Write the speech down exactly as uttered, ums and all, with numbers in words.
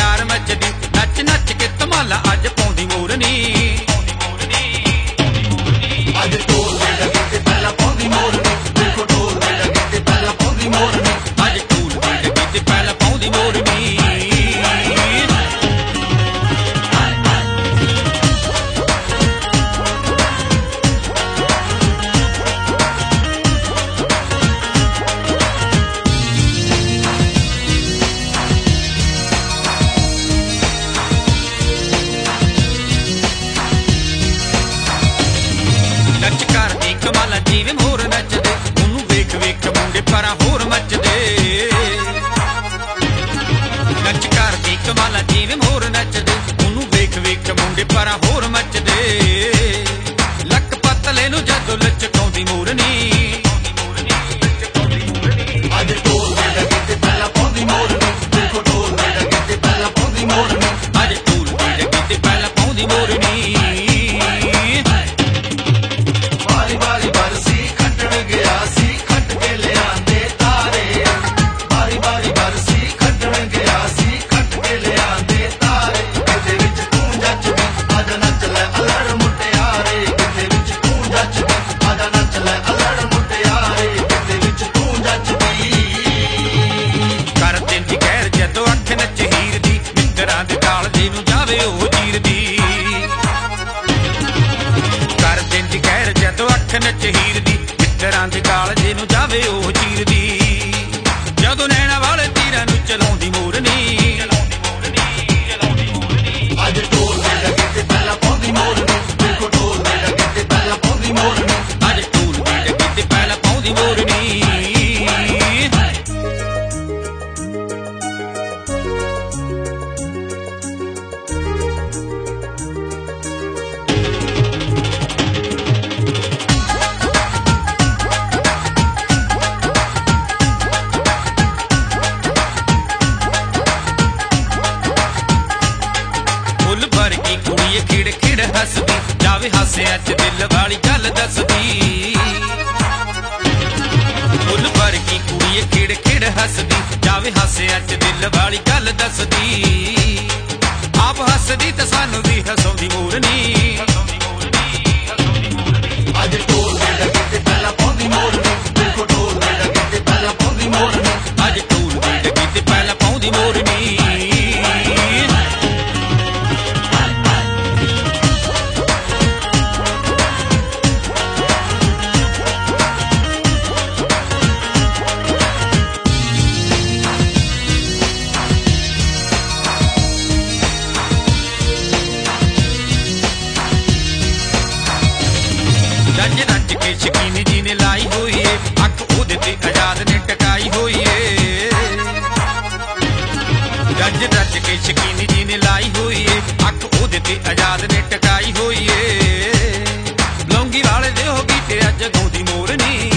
प्यार मचदी नच नच के धमाला अज पाउंदी मोरनी अज ढोल दे लगे ते पहला पाउंदी मोरनी देखो ढोल दे लगे ते पहला पाउंदी मोरनी अज ढोल दे लगे ते पहला पाउंदी मोरनी नच करदी कमाला जिवें मोर नचदे ओनू वेख वेख मुंडे परां होर मचदे नच करदी कमाला जिवें मोर नचदे ओनू वेख वेख मुंडे परां होर मचदे लक पतले नू जदों लचकाउंदी मोरनी अज ढोल दे लगे ते पहला पाउंदी मोरनी देखो ढोल दे लगे ते पहला पाउंदी मोरनी अज ढोल दे लगे ते पहला पाउंदी मोरनी बारी बारी बरसी खटण गया सी खट के ले आंदे तारे बारी बारी बरसी खटण गया सी खट के ले आंदे तारे किते विच तू जच वी आजा नच ले अलड़ मुटियारे किते विच तू जच वी आजा नच ले अलड़ मुटियारे किते विच तू जच वी कर दिंदी गैर जदों अख नच हीर दी मिंदरां दे काल जे नू जावे ओ चीर दी कर दिंदी गैर जदों अख नच हीर दी मिंदरां दे काल जे नू जावे ओ चीर दी जदों नैना वाले तीरां नू चलाउंदी मोरनी अज ढोल दे लगे ते पहला पाउंदी मोरनी देखो ढोल दे लगे ते पहला पाउंदी मोरनी अज ढोल दे लगे ते पहला पाउंदी मोरनी फुल वर्गी कुड़िए खिड़ खिड़ हसदी जावे हासे अच दिल वाली गल दसदी फुल वर्गी कुड़िए खिड़ खिड़ हसदी जावे हासे अच दिल वाली गल दसदी आप हसदी ते सानू भी हसाउंदी मोरनी अज ढोल दे लगे ते पहला पाउंदी मोरनी देखो ढोल दे लगे ते पहला पाउंदी मोरनी अज ढोल दे लगे ते पहला पाउंदी मोरनी रज रज के शकीन जी ने लाई हुई है अख ओदे ते आजाद ने टकाई हुई है रज रज के शकीन जी ने लाई हुई है अख ओदे ते आजाद ने टकाई हुई है लौंगी वाले दे हो गीते अज गाउंदी मोरनी